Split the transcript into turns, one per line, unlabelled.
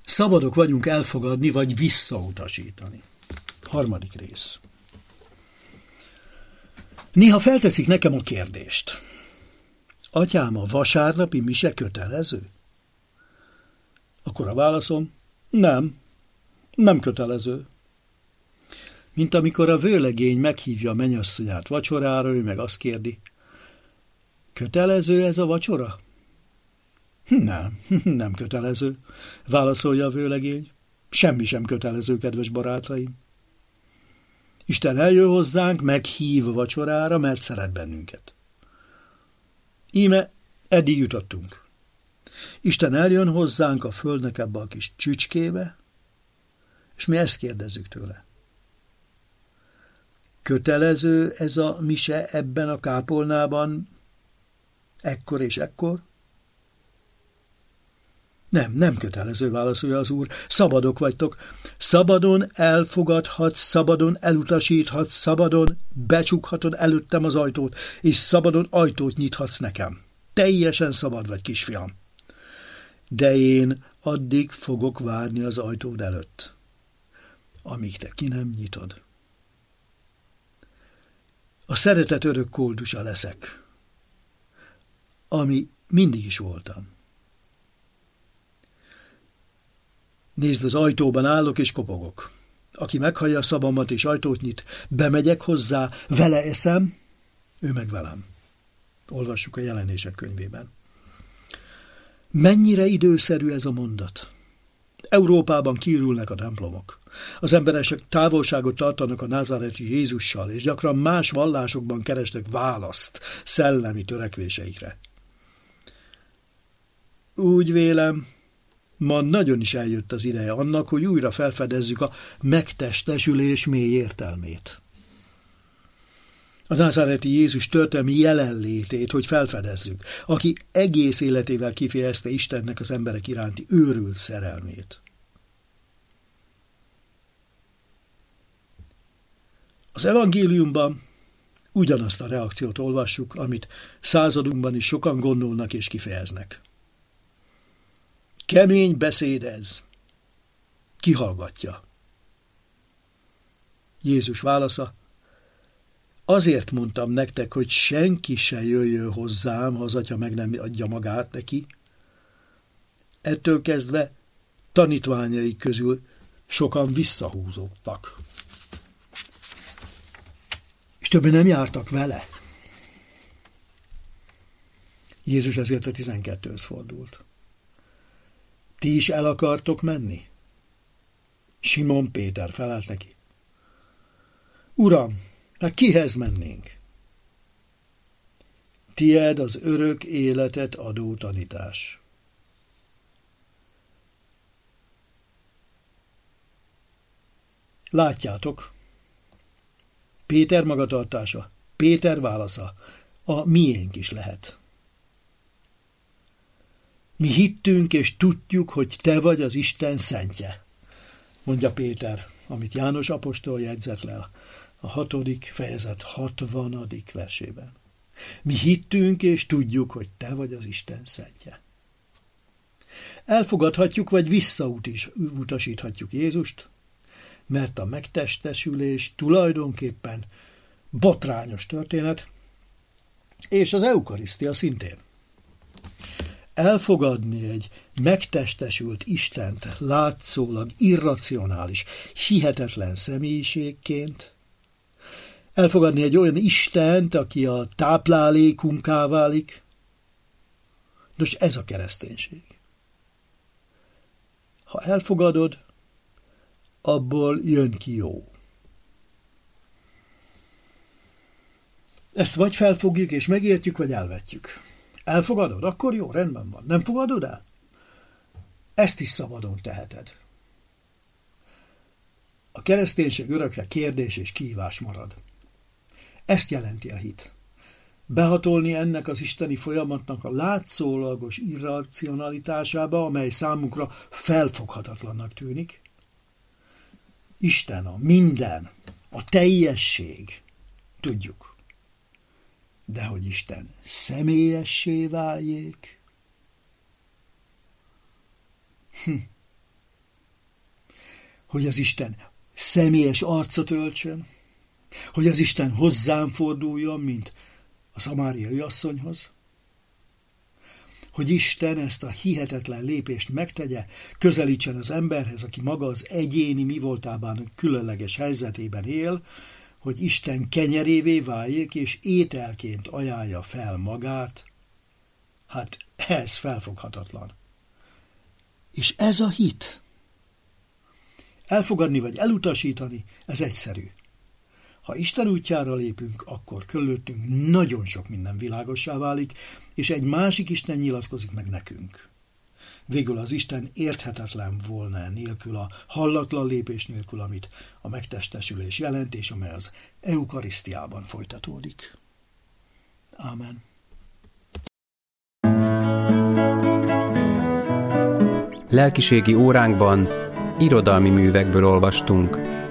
Szabadok vagyunk elfogadni vagy visszautasítani. 3. rész. Néha felteszik nekem a kérdést. Atyám, a vasárnapi mise kötelező? Akkor a válaszom, nem kötelező. Mint amikor a vőlegény meghívja a mennyasszonyát vacsorára, ő meg azt kérdi, kötelező ez a vacsora? Nem kötelező, válaszolja a vőlegény. Semmi sem kötelező, kedves barátaim. Isten eljön hozzánk, meghív a vacsorára, mert szeret bennünket. Íme eddig jutottunk. Isten eljön hozzánk a földnek ebbe a kis csücskébe, és mi ezt kérdezzük tőle. Kötelező ez a mise ebben a kápolnában ekkor és ekkor? Nem kötelező, válaszolja az Úr. Szabadok vagytok. Szabadon elfogadhatsz, szabadon elutasíthatsz, szabadon becsukhatod előttem az ajtót, és szabadon ajtót nyithatsz nekem. Teljesen szabad vagy, kisfiam. De én addig fogok várni az ajtód előtt, amíg te ki nem nyitod. A szeretet örök koldusa leszek, ami mindig is voltam. Nézd, az ajtóban állok és kopogok. Aki meghallja a szavamat és ajtót nyit, bemegyek hozzá, vele eszem, ő meg velem. Olvassuk a Jelenések könyvében. Mennyire időszerű ez a mondat. Európában kiürülnek a templomok. Az emberek távolságot tartanak a názáreti Jézussal, és gyakran más vallásokban keresnek választ szellemi törekvéseikre. Úgy vélem, ma nagyon is eljött az ideje annak, hogy újra felfedezzük a megtestesülés mély értelmét. A názáreti Jézus történelmi jelenlétét, hogy felfedezzük, aki egész életével kifejezte Istennek az emberek iránti őrült szerelmét. Az evangéliumban ugyanazt a reakciót olvassuk, amit századunkban is sokan gondolnak és kifejeznek. Kemény beszéd ez. Ki hallgatja? Jézus válasza, azért mondtam nektek, hogy senki se jöjjön hozzám, ha az Atya meg nem adja magát neki. Ettől kezdve tanítványai közül sokan visszahúzódtak. És többen nem jártak vele. Jézus ezért a 12-höz fordult. Ti is el akartok menni? Simon Péter felelt neki. Uram, hát kihez mennénk? Tied az örök életet adó tanítás. Látjátok, Péter magatartása, Péter válasza, a miénk is lehet. Mi hittünk és tudjuk, hogy te vagy az Isten szentje, mondja Péter, amit János apostol jegyzett le a 6. fejezet 60. versében. Mi hittünk és tudjuk, hogy te vagy az Isten szentje. Elfogadhatjuk, vagy visszautasíthatjuk Jézust, mert a megtestesülés tulajdonképpen botrányos történet, és az eukarisztia szintén. Elfogadni egy megtestesült Istent látszólag irracionális, hihetetlen személyiségként, elfogadni egy olyan Istent, aki a táplálékunká válik, nos, ez a kereszténység. Ha elfogadod, abból jön ki jó. Ezt vagy felfogjuk és megértjük, vagy elvetjük. Elfogadod? Akkor jó, rendben van. Nem fogadod el? Ezt is szabadon teheted. A kereszténység örökre kérdés és kihívás marad. Ezt jelenti a hit. Behatolni ennek az isteni folyamatnak a látszólagos irracionalitásába, amely számunkra felfoghatatlannak tűnik. Isten a minden, a teljesség, tudjuk. De hogy Isten személyessé váljék, hogy az Isten személyes arcot öltsön, hogy az Isten hozzám forduljon, mint a szamáriai asszonyhoz, hogy Isten ezt a hihetetlen lépést megtegye, közelítsen az emberhez, aki maga az egyéni mi voltában különleges helyzetében él, hogy Isten kenyerévé váljék, és ételként ajánlja fel magát. Hát ez felfoghatatlan. És ez a hit. Elfogadni vagy elutasítani, ez egyszerű. Ha Isten útjára lépünk, akkor körülöttünk nagyon sok minden világossá válik, és egy másik Isten nyilatkozik meg nekünk. Végül az Isten érthetetlen volna nélkül, a hallatlan lépés nélkül, amit a megtestesülés jelent, és amely az eukarisztiában folytatódik. Ámen.
Lelkiségi óránkban irodalmi művekből olvastunk.